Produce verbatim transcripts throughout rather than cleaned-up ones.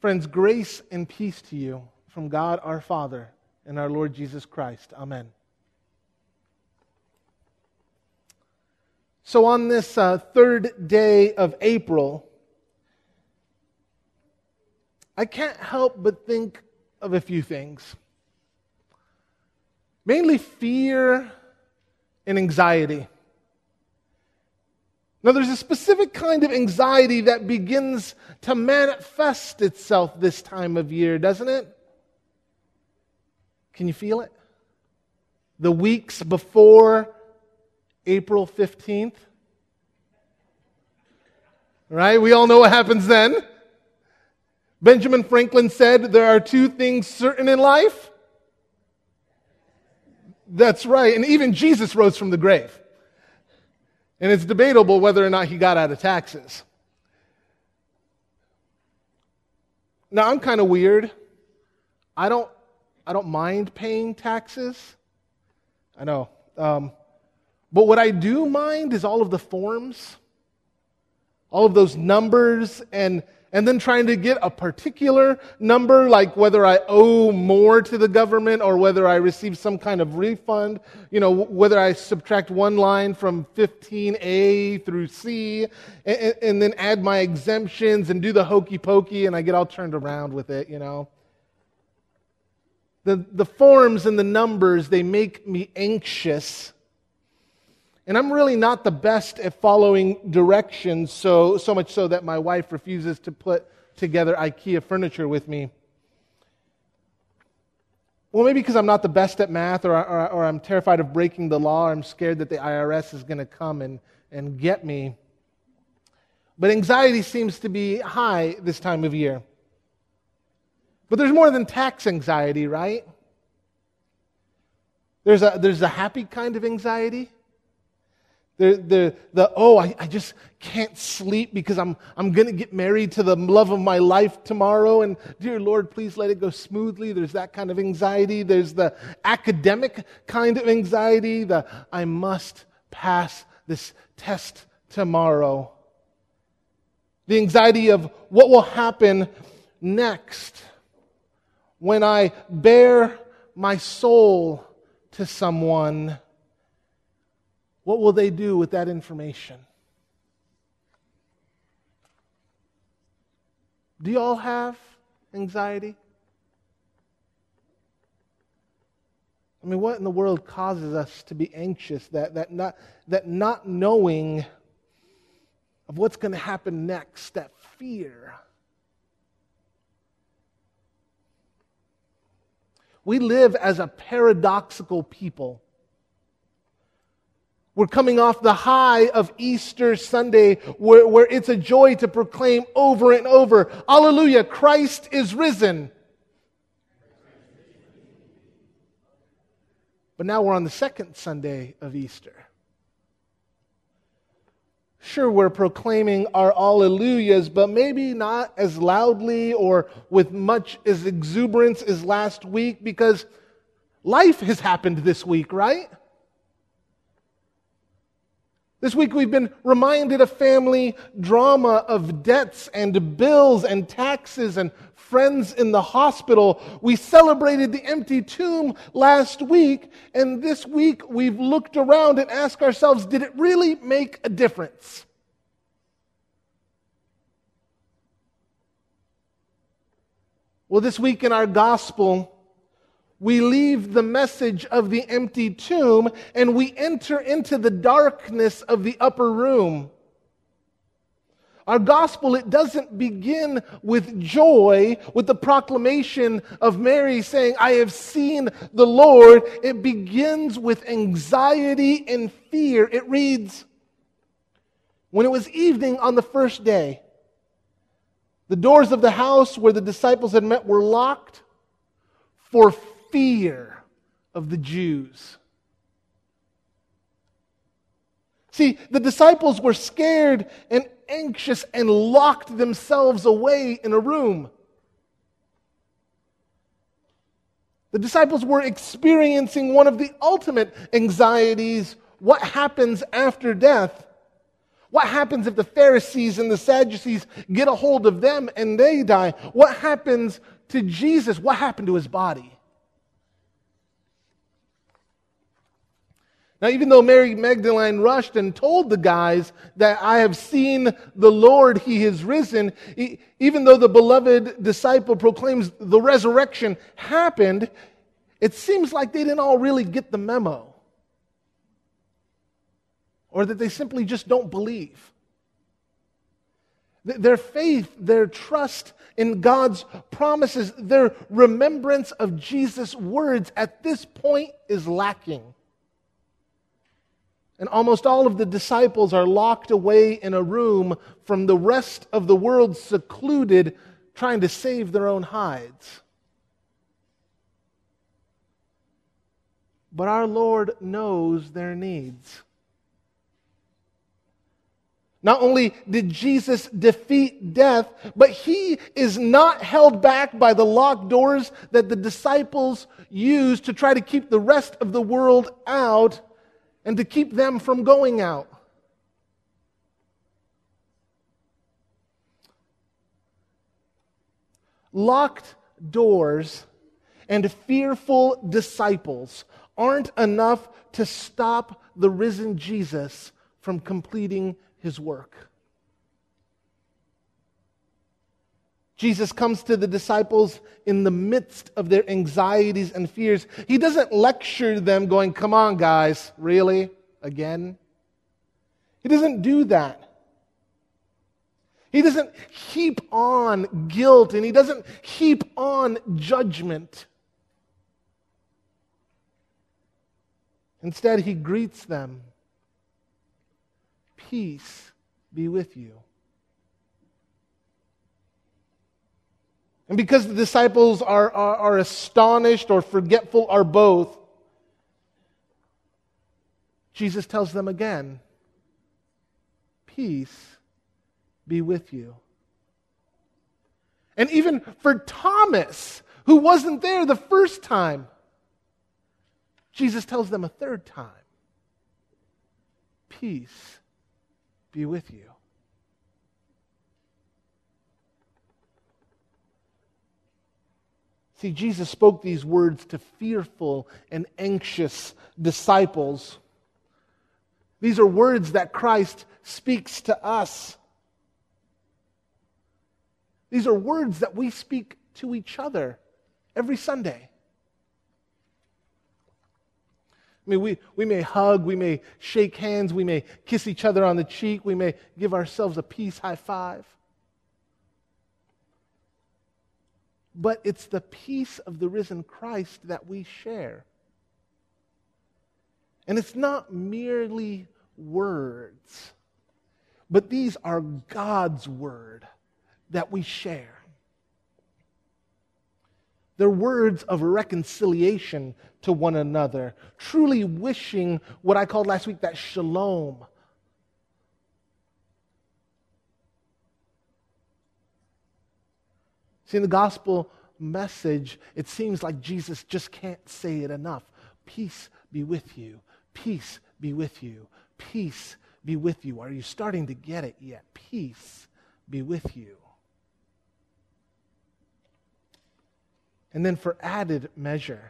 Friends, grace and peace to you from God our Father and our Lord Jesus Christ. Amen. So on this uh, third day of April, I can't help but think of a few things. Mainly fear and anxiety. Now, there's a specific kind of anxiety that begins to manifest itself this time of year, doesn't it? Can you feel it? The weeks before April fifteenth. Right? We all know what happens then. Benjamin Franklin said, there are two things certain in life. That's right. And even Jesus rose from the grave. And it's debatable whether or not he got out of taxes. Now, I'm kind of weird. I don't I don't mind paying taxes. I know. Um, but what I do mind is all of the forms, all of those numbers, and and then trying to get a particular number, like whether I owe more to the government or whether I receive some kind of refund, you know, whether I subtract one line from fifteen A through C, and, and then add my exemptions and do the hokey pokey, and I get all turned around with it, you know. The, the forms and the numbers, they make me anxious. And I'm really not the best at following directions, so so much so that my wife refuses to put together IKEA furniture with me. Well, maybe because I'm not the best at math, or, or, or I'm terrified of breaking the law, or I'm scared that the I R S is going to come and, and get me. But anxiety seems to be high this time of year. But there's more than tax anxiety, right? There's a, there's a happy kind of anxiety. The, the, the oh, I, I just can't sleep because I'm, I'm going to get married to the love of my life tomorrow, and dear Lord, please let it go smoothly. There's that kind of anxiety. There's the academic kind of anxiety, the I must pass this test tomorrow. The anxiety of what will happen next when I bare my soul to someone. What will they do with that information? Do you all have anxiety? I mean, what in the world causes us to be anxious? That, that, not, that not knowing of what's going to happen next, that fear. We live as a paradoxical people. We're coming off the high of Easter Sunday, where, where it's a joy to proclaim over and over, Alleluia, Christ is risen. But now we're on the second Sunday of Easter. Sure, we're proclaiming our Alleluias, but maybe not as loudly or with much as exuberance as last week, because life has happened this week, right? This week we've been reminded of family drama, of debts and bills and taxes and friends in the hospital. We celebrated the empty tomb last week, and this week we've looked around and asked ourselves, did it really make a difference? Well, this week in our gospel, we leave the message of the empty tomb and we enter into the darkness of the upper room. Our gospel, it doesn't begin with joy, with the proclamation of Mary saying, I have seen the Lord. It begins with anxiety and fear. It reads, when it was evening on the first day, the doors of the house where the disciples had met were locked for fear of the Jews. See, the disciples were scared and anxious and locked themselves away in a room. The disciples were experiencing one of the ultimate anxieties, what happens after death. What happens if the Pharisees and the Sadducees get a hold of them and they die? What happens to Jesus? What happened to his body? Now, even though Mary Magdalene rushed and told the guys that I have seen the Lord, he has risen, even though the beloved disciple proclaims the resurrection happened, it seems like they didn't all really get the memo. Or that they simply just don't believe. Their faith, their trust in God's promises, their remembrance of Jesus' words at this point is lacking. And almost all of the disciples are locked away in a room from the rest of the world, secluded, trying to save their own hides. But our Lord knows their needs. Not only did Jesus defeat death, but he is not held back by the locked doors that the disciples used to try to keep the rest of the world out and to keep them from going out. Locked doors and fearful disciples aren't enough to stop the risen Jesus from completing his work. Jesus comes to the disciples in the midst of their anxieties and fears. He doesn't lecture them going, "Come on, guys, really? Again?" He doesn't do that. He doesn't heap on guilt and he doesn't heap on judgment. Instead, he greets them. Peace be with you. And because the disciples are, are, are astonished or forgetful or both, Jesus tells them again, peace be with you. And even for Thomas, who wasn't there the first time, Jesus tells them a third time, peace be with you. See, Jesus spoke these words to fearful and anxious disciples. These are words that Christ speaks to us. These are words that we speak to each other every Sunday. I mean, we, we may hug, we may shake hands, we may kiss each other on the cheek, we may give ourselves a peace high five. But it's the peace of the risen Christ that we share. And it's not merely words, but these are God's word that we share. They're words of reconciliation to one another, truly wishing what I called last week that shalom. See, in the gospel message, it seems like Jesus just can't say it enough. Peace be with you. Peace be with you. Peace be with you. Are you starting to get it yet? Peace be with you. And then for added measure,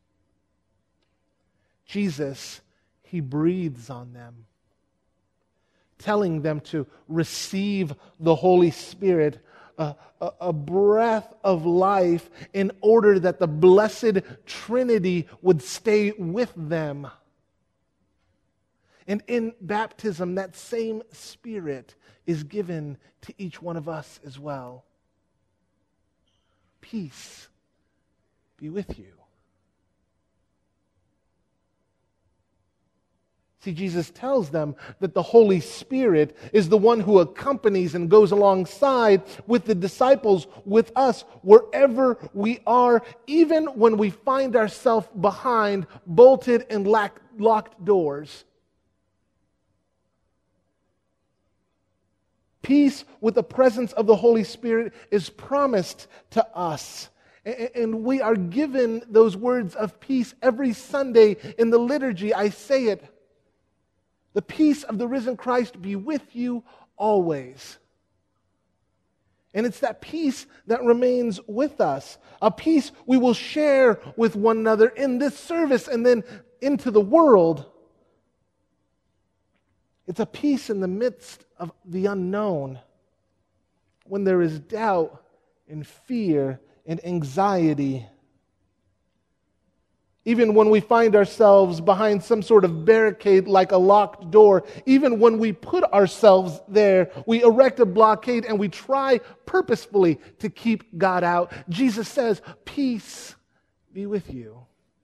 Jesus, he breathes on them, telling them to receive the Holy Spirit, a, a, a breath of life, in order that the blessed Trinity would stay with them. And in baptism, that same Spirit is given to each one of us as well. Peace be with you. See, Jesus tells them that the Holy Spirit is the one who accompanies and goes alongside with the disciples, with us, wherever we are, even when we find ourselves behind bolted and locked doors. Peace with the presence of the Holy Spirit is promised to us. And we are given those words of peace every Sunday in the liturgy. I say it. The peace of the risen Christ be with you always. And it's that peace that remains with us, a peace we will share with one another in this service and then into the world. It's a peace in the midst of the unknown, when there is doubt and fear and anxiety. Even when we find ourselves behind some sort of barricade like a locked door, even when we put ourselves there, we erect a blockade and we try purposefully to keep God out. Jesus says, peace be with you.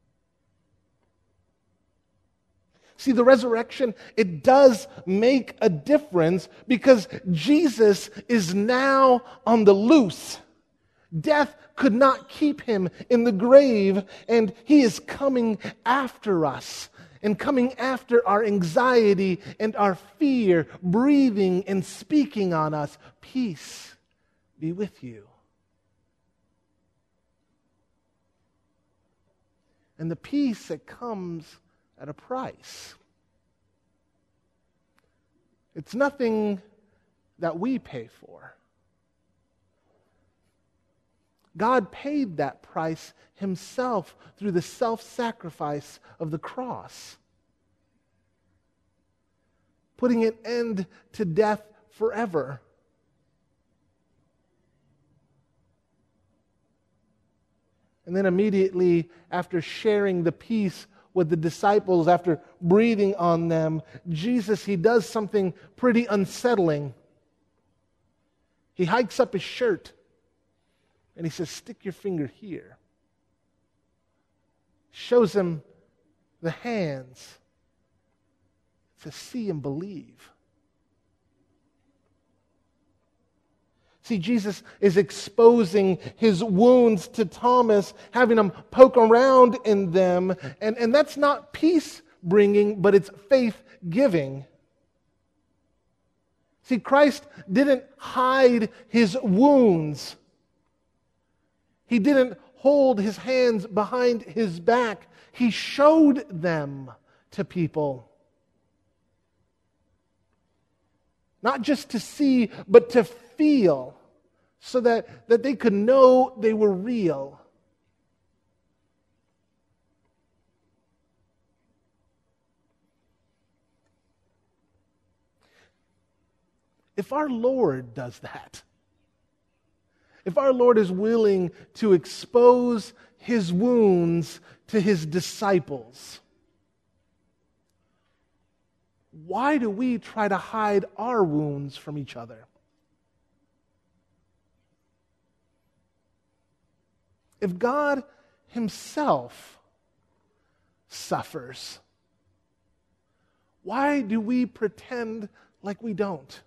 See, the resurrection, it does make a difference because Jesus is now on the loose. Death could not keep him in the grave, and he is coming after us and coming after our anxiety and our fear, breathing and speaking on us. Peace be with you. And the peace that comes at a price. It's nothing that we pay for. God paid that price himself through the self-sacrifice of the cross, putting an end to death forever. And then immediately after sharing the peace with the disciples, after breathing on them, Jesus, he does something pretty unsettling. He hikes up his shirt and he says, stick your finger here. Shows him the hands. Says, see and believe. See, Jesus is exposing his wounds to Thomas, having him poke around in them. And, and that's not peace-bringing, but it's faith-giving. See, Christ didn't hide his wounds. He didn't hold his hands behind his back. He showed them to people. Not just to see, but to feel, so that, that they could know they were real. If our Lord does that, if our Lord is willing to expose his wounds to his disciples, why do we try to hide our wounds from each other? If God himself suffers, why do we pretend like we don't?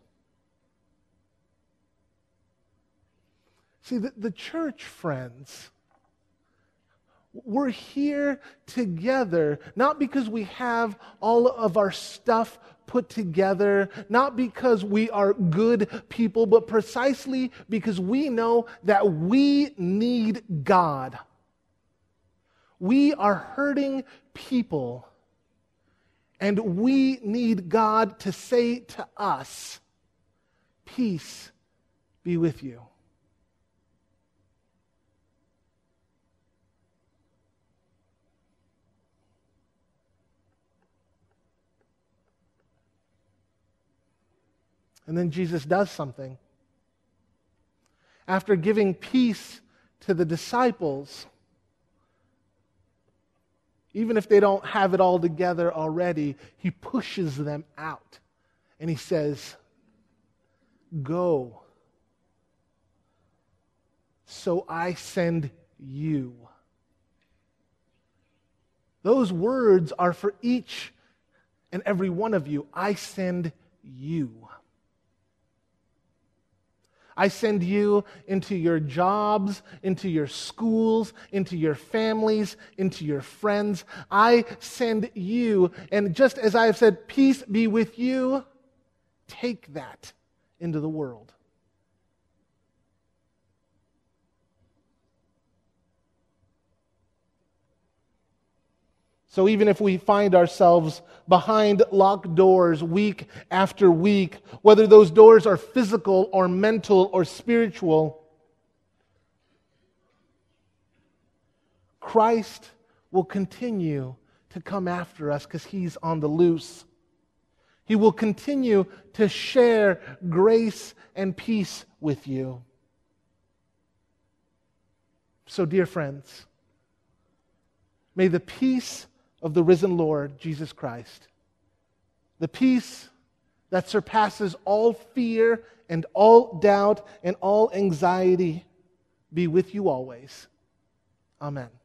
See, the, the church, friends, we're here together, not because we have all of our stuff put together, not because we are good people, but precisely because we know that we need God. We are hurting people, and we need God to say to us, peace be with you. And then Jesus does something. After giving peace to the disciples, even if they don't have it all together already, he pushes them out. And he says, go, so I send you. Those words are for each and every one of you. I send you. I send you into your jobs, into your schools, into your families, into your friends. I send you, and just as I have said, peace be with you, take that into the world. So even if we find ourselves behind locked doors week after week, whether those doors are physical or mental or spiritual, Christ will continue to come after us because He's on the loose. He will continue to share grace and peace with you. So, dear friends, may the peace of the risen Lord, Jesus Christ, the peace that surpasses all fear and all doubt and all anxiety, be with you always. Amen.